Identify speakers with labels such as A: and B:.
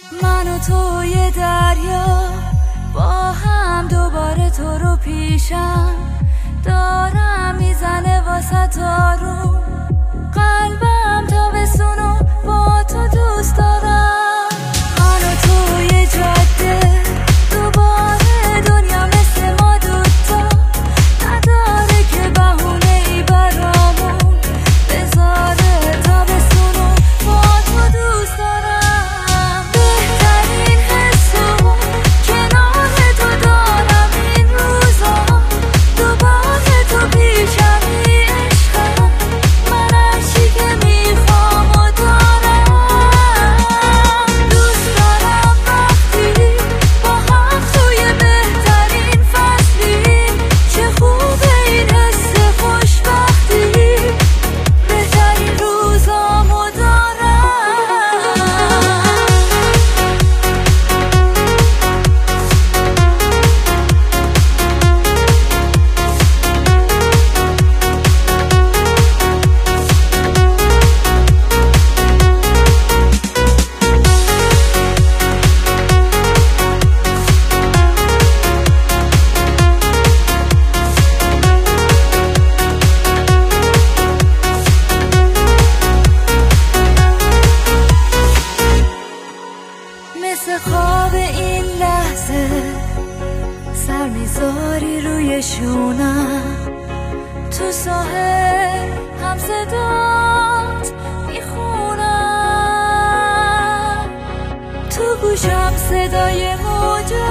A: من و توی دریا با هم دوباره تو رو پیشم دارم میزنه واسه تارو قلبم تا بسونو با تو دوست دارم. من و توی جاده دوباره دنیا مثل ما دوتا نداره که بهونه ای برامون بذاره تا بسونو با تو دوست دارم. بهترین حسو کنار تو دارم این روزا دوباره تو پیشمی عشقم من هرچی که میخوام و دارم. دوست دارم وقتی با هم توی بهترین فصلی چه خوبه این حس خوشبختی بهترین روزامو دارم. مثل خواب این لحظه سر میذاری روی شونم تو ساحل هم صدات میخونم تو گوشم صدای موجه